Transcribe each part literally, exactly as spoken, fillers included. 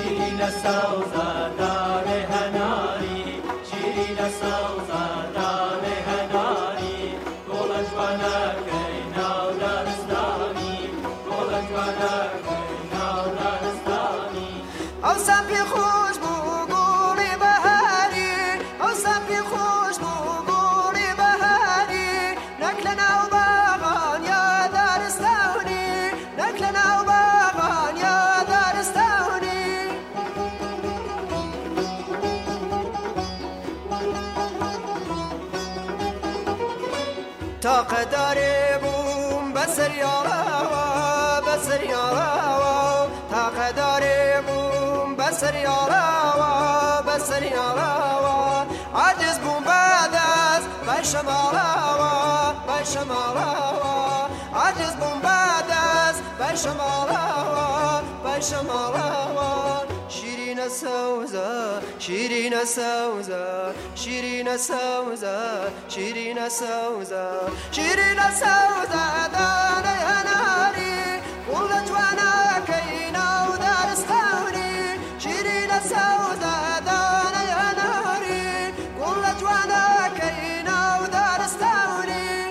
شیرین سوزه دار هناری شیرین سوزه دار هناری گل جوانه کیناو دارستانی گل جوانه کیناو دارستانی او سپی خوش بو گلی بهاری او سپی خوش بو گلی بهاری نکلنا و باغان یا دارستانی نکلنا و باغان یا دارستانی تا قدر بوم بسر یارا بسر یارا تا قدر بوم بسر یارا بسر یارا عجز بوم بعد از بشمارا بشمارا عجز بوم بعد از بشمارا بشمارا شیرین سوزه شیرین سوزه شیرین سوزه شیرین سوزه شیرین سوزه دانه هناری قول جوانا کیناو دارستانی شیرین سوزه دانه هناری قول جوانا کیناو دارستانی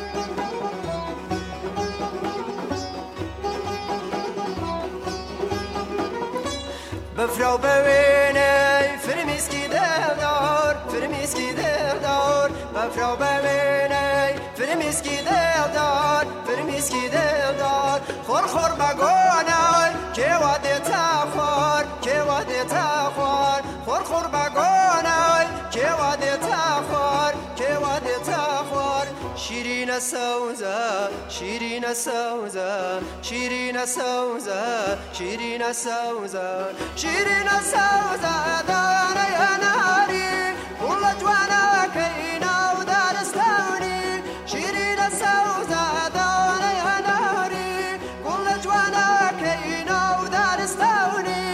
بفرو ببینی فرمیسکی دلدار فرمیسکی دلدار بفرو ببینی فرمیسکی دلدار فرمیسکی دلدار خور خور بگونای که وادی تخور که وادی تخور خور خور بگونای که وادی تخور که وادی تخور شیرین سوزه شیرین سوزه شیرین سوزه شیرین سوزه شیرین سوزه دانه هناری قول جوانا کیناو دارستانی شیرین سوزه دانه هناری قول جوانا کیناو دارستانی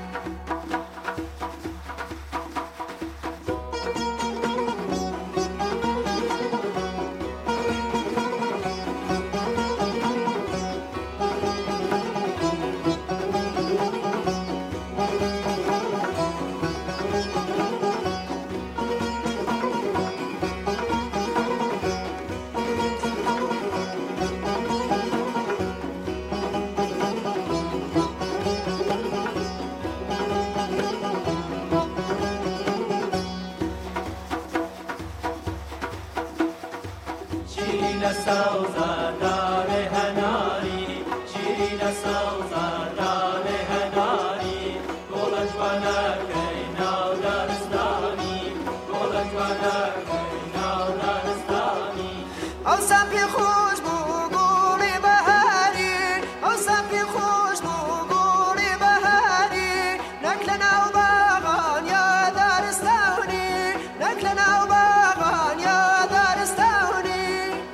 شیرین سوزه دار هناری شیرین سوزه دار هناری گل جوانه کیناو دارستانی گل جوانه کیناو دارستانی او سپی خوش بو گلی بهاری او سپی خوش بو گلی بهاری نکلنا و باغان یا دارستانی نکلنا و باغان یا دارستانی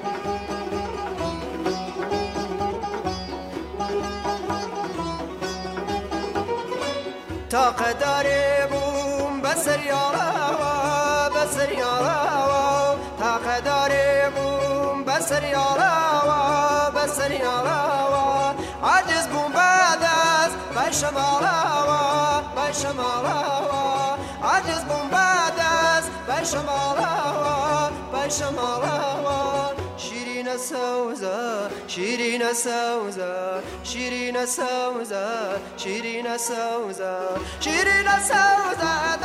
تا قدر بوم بسر یارا بسر یارا تا قدر بوم بسر یارا بسر یارا عجز بوم بعد از بشمارا بشمارا عجز بوم بعد از بشمارا بشمارا شیرین سوزه شیرین سوزه شیرین سوزه شیرین سوزه شیرین سوزه